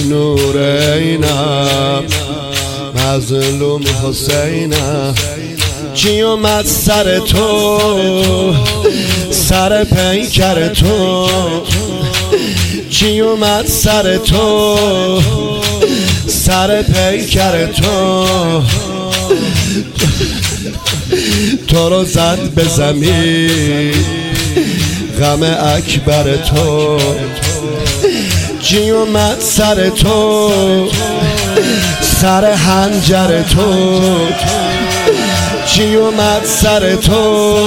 نورینم مظلوم حسینم چی اومد سر تو سر پیکر تو چی اومد سر تو سر پیکر تو تو رو زد به زمین غم اکبر تو چی اومد سر تو سر حنجر تو چی اومد سر تو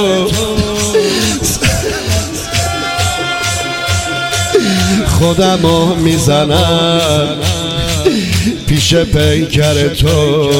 خودمو میزنم پیش پیکر تو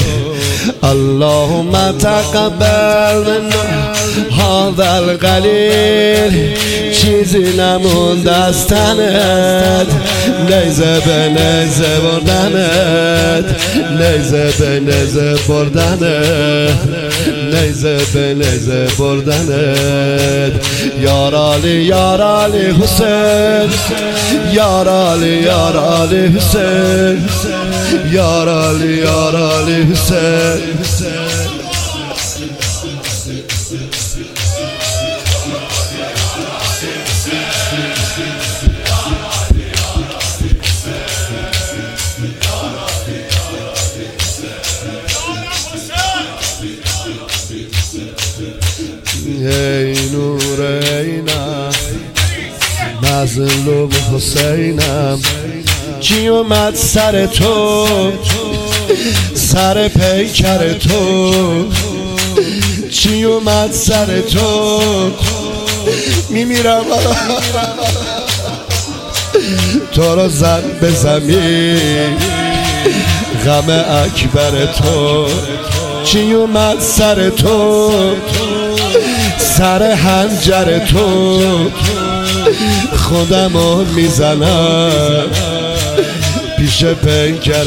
اللهم تقبل منا هذا القلیل چیزی نمونده از تنت نیزه به نیزه بردنت نیزه به نیزه بردنت نیزه به نیزه بردنت یار علی یار علی حسین یار علی یار علی حسین یار علی یار علی حسین ای نورینم مظلوم حسینم چی اومد سر تو سر پیکر تو چی اومد سر تو میمیرم تو رو زد به زمین غم اکبر تو چی اومد سر تو سر حنجر تو خودمو میزنم پیش پیکر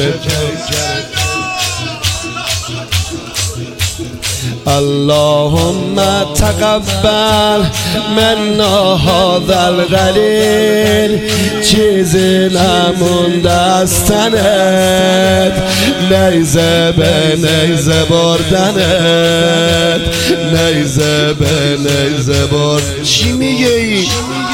اللهم تقبل منا هذا القلیل چیزی نمونده از تنت نیزه به نیزه بردنت نیزه به نیزه بردنت چی میگی؟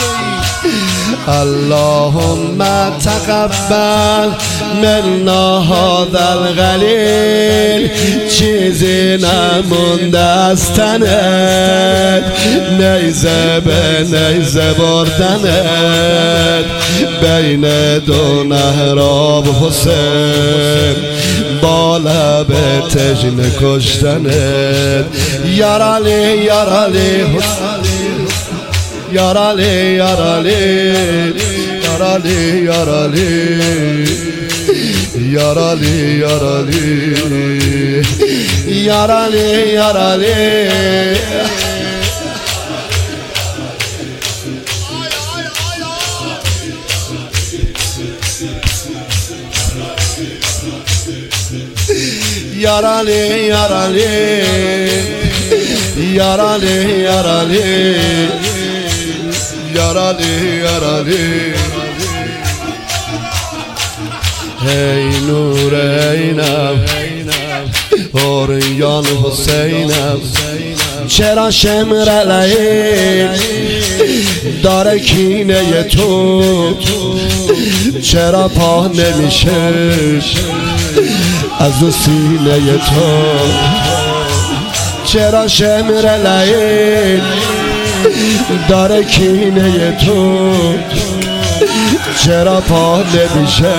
اللهم تقبل منا هذا القلیل چیزی نمونده از تنت نیزه به نیزه بردنت بین دو نهراب حسین با لب تشنه کشتنت یار علی یار علی حسین یار علی یار علی یار علی یار علی یار علی یار علی یار علی یار علی یار علی یار علی یار علی یار علی یار علی یار علی ای نورینم اوریان حسینم چرا شمر علیل داره کینه تو چرا پا نمیشه از سینه تو چرا شمر علیل داره کینه تو چرا پا نمیشه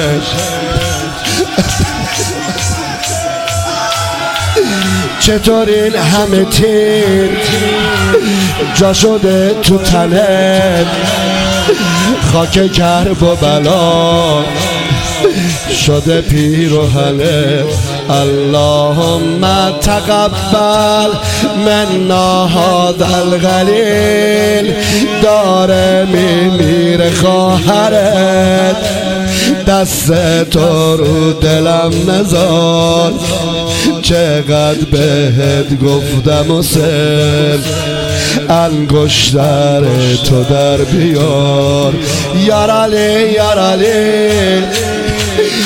چطور این همه تیر جا شده تو تنت خاک کرب و بلا شده پیر و هله اللهم تقبل منا هذا القلیل داره میمیره خواهرت دست تو رو دلم نذار چقدر بهت گفتم و سر انگشتر تو در بیار یار علی یار علی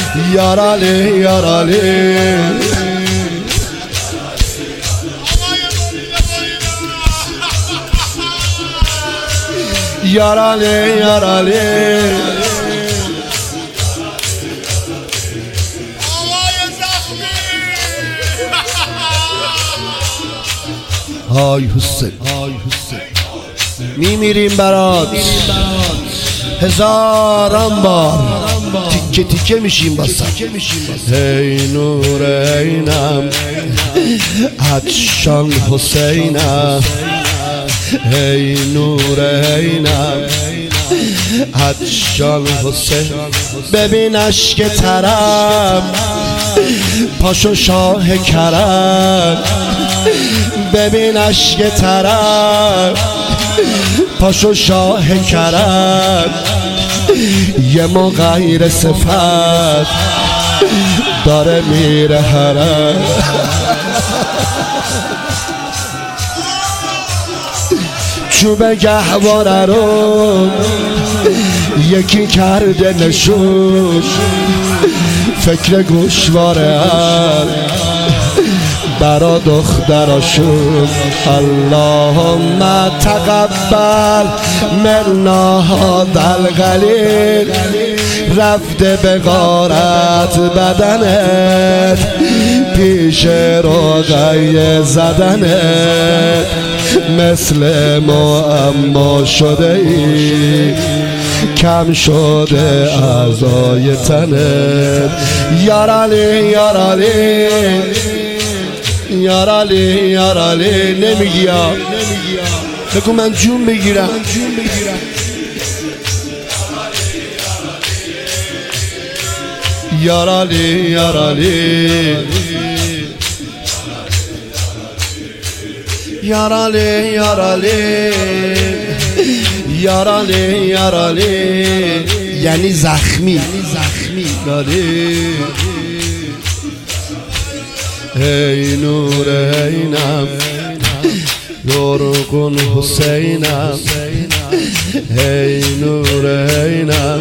یارالی یارالی یارالی یارالی های حسین میمیریم برات هزاران بار تیکه تیکه میشیم باسم ای نور عینم عطشان حسینم ای نور عینم عطشان حسین ببین اشک ترم پاشو شاه کرم ببین اشک ترم پاشو شاه کرم یه مغیر صفت داره میره حرم چوب گهواره رو یکی کرده نشون فکر گوشواره برا دختراشون اللهم تقبل منا هذا القلیل رفته به غارت بدنت پیش رقیه زدنت مثل معما شده ای کم شده اعضای تنت یارالی یارالی یارالی یارالی نمیگی یا بگو من جون بگیرم یارالی یارالی یارالی یارالی یارالی یارالی یعنی زخمی یارالی ای نور عینم یارقون حسینم ای نور عینم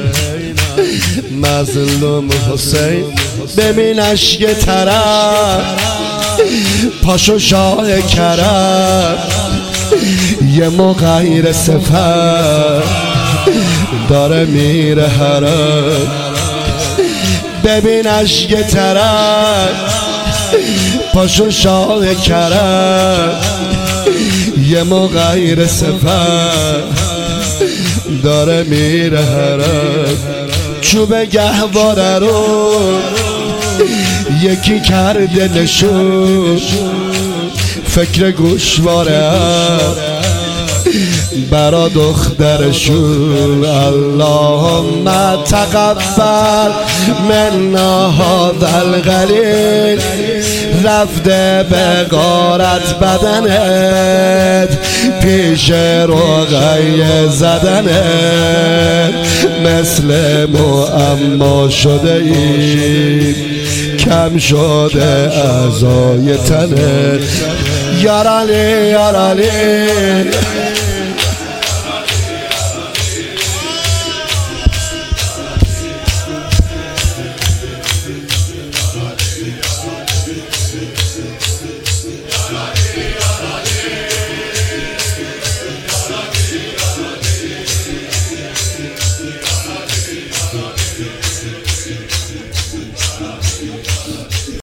مظلوم حسین ببین اشک ترم پاشو شاه کرم یه مغیر صفت داره میره حرم ببین اشک ترم پاشو شاه کرم یه مغیر صفت داره میره حرم چوب گهواره رو یکی کرده نشون فکر گوشواره برا دخترشون اللهم تقبل منا هذا القلیل رفته به غارت بدنت پیش رقیه زدنت مثل معما شده ای کم شده اعضای تنت یارالی یارالی